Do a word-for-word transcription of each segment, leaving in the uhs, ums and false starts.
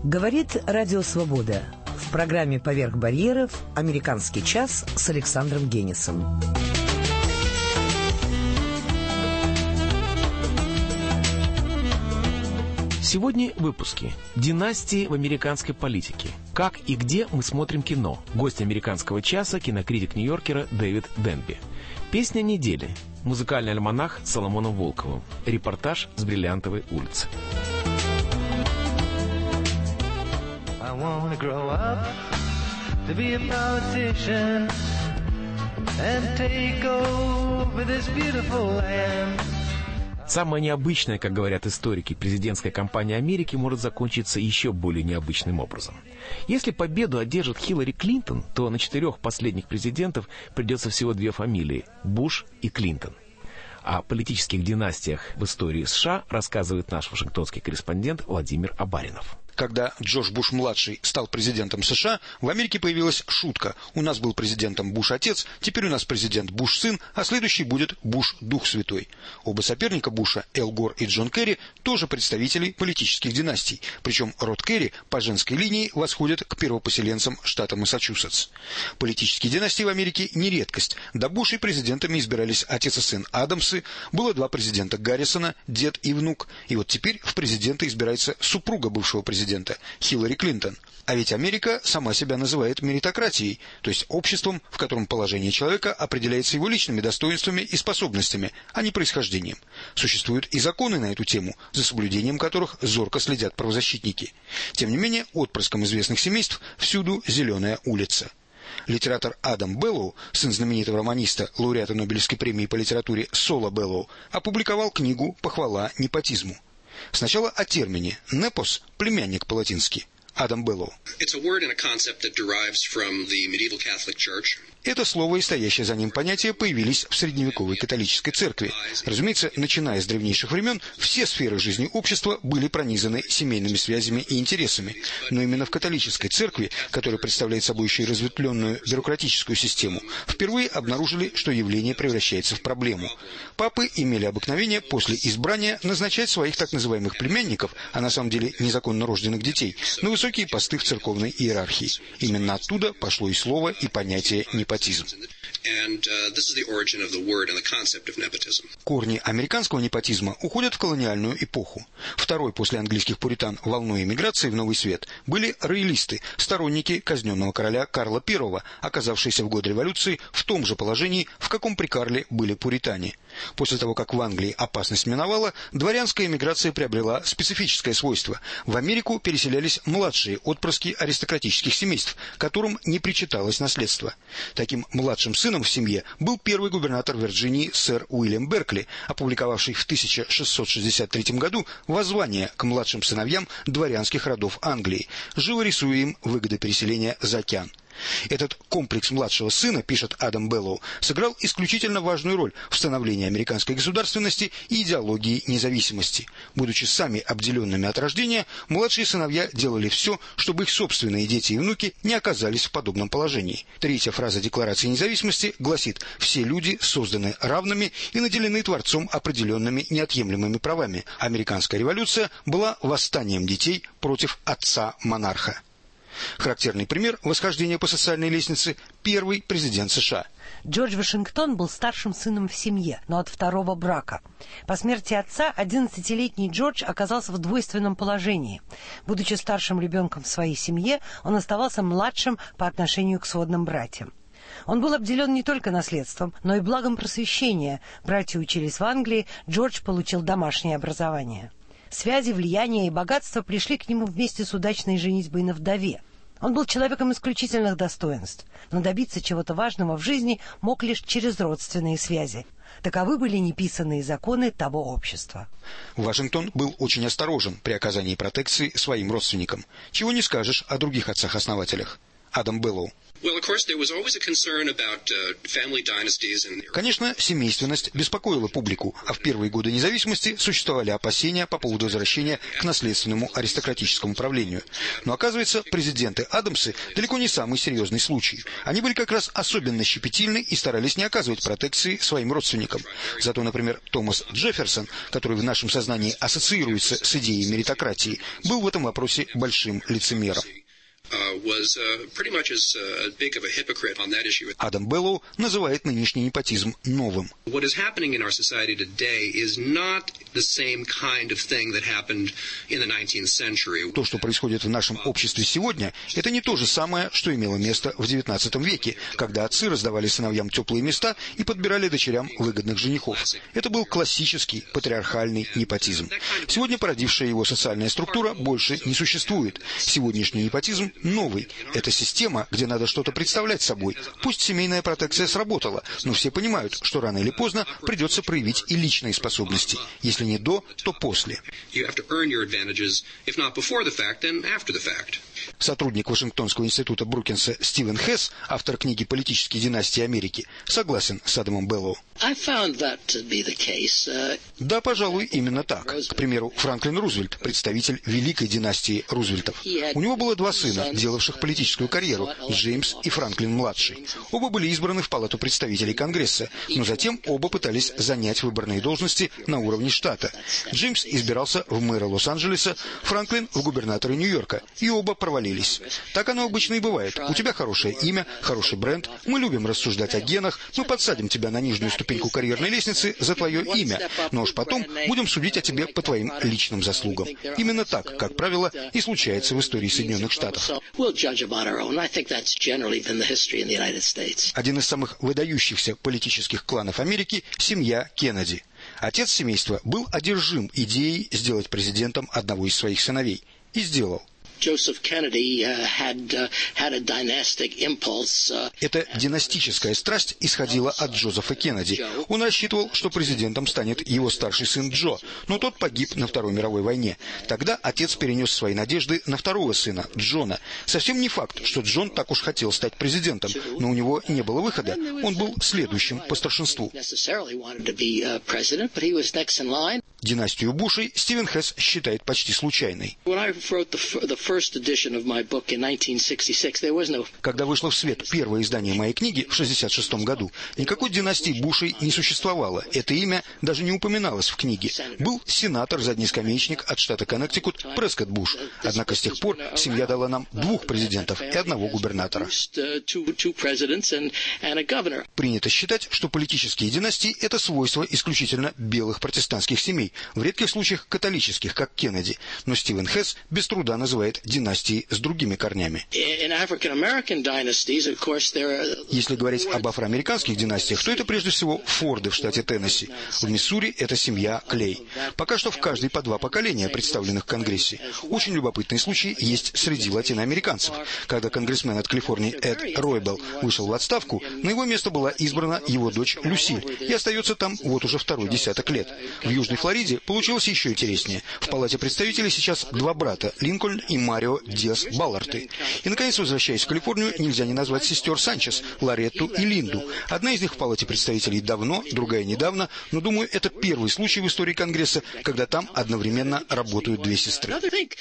Говорит Радио Свобода. В программе «Поверх барьеров» «Американский час» с Александром Генисом. Сегодня в выпуске. Династии в американской политике. Как и где мы смотрим кино. Гость «Американского часа» кинокритик Нью-Йоркера Дэвид Денби. Песня недели. Музыкальный альманах с Соломоном Волковым. Репортаж с Бриллиантовой улицы. I wanna grow up to be a politician and take over this beautiful land. Самая необычная, как говорят историки, президентская кампания Америки может закончиться еще более необычным образом. Если победу одержит Хиллари Клинтон, то на четырех последних президентов придется всего две фамилии – Буш и Клинтон. О политических династиях в истории США рассказывает наш вашингтонский корреспондент Владимир Абаринов. Когда Джордж Буш-младший стал президентом США, в Америке появилась шутка. У нас был президентом Буш-отец, теперь у нас президент Буш-сын, а следующий будет Буш-дух святой. Оба соперника Буша, Эл Гор и Джон Керри, тоже представители политических династий. Причем род Керри по женской линии восходит к первопоселенцам штата Массачусетс. Политические династии в Америке не редкость. До Бушей президентами избирались отец и сын Адамсы, было два президента Гаррисона, дед и внук, и вот теперь в президенты избирается супруга бывшего президента. Хиллари Клинтон. А ведь Америка сама себя называет меритократией, то есть обществом, в котором положение человека определяется его личными достоинствами и способностями, а не происхождением. Существуют и законы на эту тему, за соблюдением которых зорко следят правозащитники. Тем не менее, отпрыском известных семейств всюду зеленая улица. Литератор Адам Беллоу, сын знаменитого романиста, лауреата Нобелевской премии по литературе Сола Беллоу, опубликовал книгу «Похвала непотизму». Сначала о термине «непос» – племянник по-латински. Адам Беллоу. Это слово и стоящее за ним понятие появились в средневековой католической церкви. Разумеется, начиная с древнейших времен, все сферы жизни общества были пронизаны семейными связями и интересами. Но именно в католической церкви, которая представляет собой еще и разветвленную бюрократическую систему, впервые обнаружили, что явление превращается в проблему. Папы имели обыкновение после избрания назначать своих так называемых племянников, а на самом деле незаконно рожденных детей, на высокие посты в церковной иерархии. Именно оттуда пошло и слово, и понятие «непотизм». Корни американского непотизма уходят в колониальную эпоху. Второй после английских пуритан волной эмиграции в Новый Свет были роялисты, сторонники казненного короля Карла Первого, оказавшиеся в годы революции в том же положении, в каком при Карле были пуритане. После того, как в Англии опасность миновала, дворянская эмиграция приобрела специфическое свойство. В Америку переселялись младшие отпрыски аристократических семейств, которым не причиталось наследство. Таким младшим сыном в семье был первый губернатор Вирджинии сэр Уильям Беркли, опубликовавший в тысяча шестьсот шестьдесят третьем году воззвание к младшим сыновьям дворянских родов Англии, живо рисуя им выгоды переселения за океан. Этот комплекс младшего сына, пишет Адам Беллоу, сыграл исключительно важную роль в становлении американской государственности и идеологии независимости. Будучи сами обделенными от рождения, младшие сыновья делали все, чтобы их собственные дети и внуки не оказались в подобном положении. Третья фраза Декларации независимости гласит: «Все люди созданы равными и наделены Творцом определенными неотъемлемыми правами». Американская революция была восстанием детей против отца-монарха. Характерный пример восхождения по социальной лестнице – первый президент США. Джордж Вашингтон был старшим сыном в семье, но от второго брака. По смерти отца одиннадцатилетний Джордж оказался в двойственном положении. Будучи старшим ребенком в своей семье, он оставался младшим по отношению к сводным братьям. Он был обделен не только наследством, но и благом просвещения. Братья учились в Англии, Джордж получил домашнее образование. Связи, влияние и богатство пришли к нему вместе с удачной женитьбой на вдове. Он был человеком исключительных достоинств, но добиться чего-то важного в жизни мог лишь через родственные связи. Таковы были неписанные законы того общества. Вашингтон был очень осторожен при оказании протекции своим родственникам. Чего не скажешь о других отцах-основателях. Адам Беллоу. Конечно, семейственность беспокоила публику, а в первые годы независимости существовали опасения по поводу возвращения к наследственному аристократическому правлению. Но оказывается, президенты Адамсы далеко не самый серьезный случай. Они были как раз особенно щепетильны и старались не оказывать протекции своим родственникам. Зато, например, Томас Джефферсон, который в нашем сознании ассоциируется с идеей меритократии, был в этом вопросе большим лицемером. Адам Беллоу называет нынешний непотизм новым. То, что происходит в нашем обществе сегодня, это не то же самое, что имело место в девятнадцатом веке, когда отцы раздавали сыновьям теплые места и подбирали дочерям выгодных женихов. Это был классический патриархальный непотизм. Сегодня породившая его социальная структура больше не существует. Сегодняшний непотизм новый. Это система, где надо что-то представлять собой. Пусть семейная протекция сработала, но все понимают, что рано или поздно придется проявить и личные способности. Если не до, то после. Сотрудник Вашингтонского института Брукинса Стивен Хесс, автор книги «Политические династии Америки», согласен с Адамом Беллоу. Да, пожалуй, именно так. К примеру, Франклин Рузвельт, представитель великой династии Рузвельтов. У него было два сына, делавших политическую карьеру, Джеймс и Франклин-младший. Оба были избраны в Палату представителей Конгресса, но затем оба пытались занять выборные должности на уровне штата. Джеймс избирался в мэра Лос-Анджелеса, Франклин в губернаторы Нью-Йорка, и оба провалились. Так оно обычно и бывает. У тебя хорошее имя, хороший бренд, мы любим рассуждать о генах, мы подсадим тебя на нижнюю ступеньку карьерной лестницы за твое имя, но уж потом будем судить о тебе по твоим личным заслугам. Именно так, как правило, и случается в истории Соединенных Штатов. Один из самых выдающихся политических кланов Америки – семья Кеннеди. Отец семейства был одержим идеей сделать президентом одного из своих сыновей. И сделал. Joseph Kennedy uh, had, uh, had a dynastic impulse. Uh, Эта династическая страсть исходила от Джозефа Кеннеди. Он рассчитывал, что президентом станет его старший сын Джо, но тот погиб на Второй мировой войне. Тогда отец перенес свои надежды на второго сына, Джона. Совсем не факт, что Джон так уж хотел стать президентом, но у него не было выхода. Он был следующим по старшинству. Династию Бушей Стивен Хесс считает почти случайной. Когда вышло в свет первое издание моей книги в шестьдесят шестом году, никакой династии Бушей не существовало. Это имя даже не упоминалось в книге. Был сенатор-заднескамеечник от штата Коннектикут Прескотт Буш. Однако с тех пор семья дала нам двух президентов и одного губернатора. Принято считать, что политические династии – это свойство исключительно белых протестантских семей, в редких случаях католических, как Кеннеди. Но Стивен Хесс без труда называет династии с другими корнями. Если говорить об афроамериканских династиях, то это прежде всего Форды в штате Теннесси. В Миссури это семья Клей. Пока что в каждой по два поколения, представленных в Конгрессе. Очень любопытные случаи есть среди латиноамериканцев. Когда конгрессмен от Калифорнии Эд Ройбелл вышел в отставку, на его место была избрана его дочь Люсиль и остается там вот уже второй десяток лет. В Южной Флориде получилось еще интереснее. В Палате представителей сейчас два брата, Линкольн и Марио Диас Балларты. И, наконец, возвращаясь в Калифорнию, нельзя не назвать сестер Санчес, Лоретту и Линду. Одна из них в Палате представителей давно, другая недавно, но, думаю, это первый случай в истории Конгресса, когда там одновременно работают две сестры.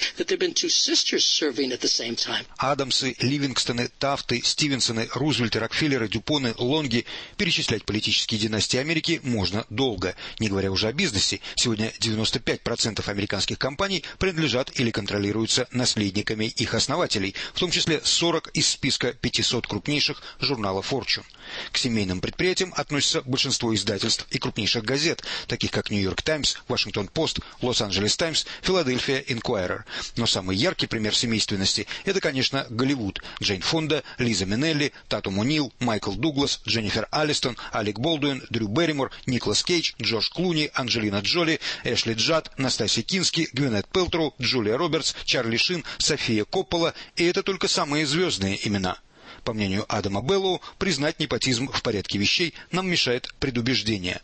Адамсы, Ливингстоны, Тафты, Стивенсоны, Рузвельты, Рокфеллеры, Дюпоны, Лонги. Перечислять политические династии Америки можно долго. Не говоря уже о бизнесе, сегодня девяносто пять процентов американских компаний принадлежат или контролируются наследниками их основателей, в том числе сорок из списка пятисот крупнейших журнала Fortune. К семейным предприятиям относятся большинство издательств и крупнейших газет, таких как Нью-Йорк Таймс, Вашингтон Пост, Лос-Анджелес Таймс, Филадельфия Инкуайрер. Но самый яркий пример семейственности – это, конечно, Голливуд. Джейн Фонда, Лиза Минелли, Татум О'Нил, Майкл Дуглас, Дженнифер Алистон, Алек Болдуин, Дрю Берримор, Николас Кейдж, Джордж Клуни, Анджелина Джоли, Эшли Джад, Настасья Кински, Гвинет Пэлтроу, Джулия Робертс, Чарли Шин, София Коппола, и это только самые звездные имена. По мнению Адама Беллоу, признать непотизм в порядке вещей нам мешает предубеждение.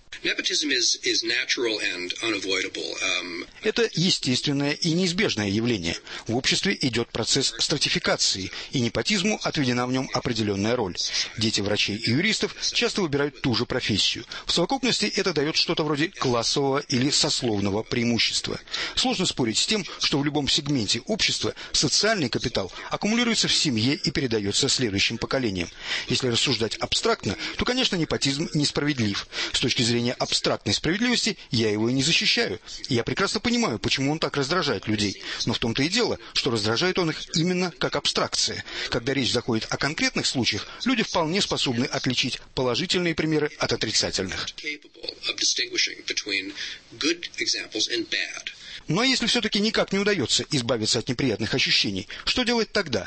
Это естественное и неизбежное явление. В обществе идет процесс стратификации, и непотизму отведена в нем определенная роль. Дети врачей и юристов часто выбирают ту же профессию. В совокупности это дает что-то вроде классового или сословного преимущества. Сложно спорить с тем, что в любом сегменте общества социальный капитал аккумулируется в семье и передается следующим поколениям. Если рассуждать абстрактно, то, конечно, непотизм несправедлив. С точки зрения абстрактной справедливости я его и не защищаю. Я прекрасно понимаю, почему он так раздражает людей. Но в том-то и дело, что раздражает он их именно как абстракция. Когда речь заходит о конкретных случаях, люди вполне способны отличить положительные примеры от отрицательных. Ну а если все-таки никак не удается избавиться от неприятных ощущений, что делать тогда?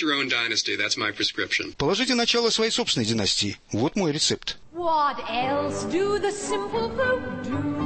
Положите начало своей собственной династии. Вот мой рецепт. What else do the simple folk do?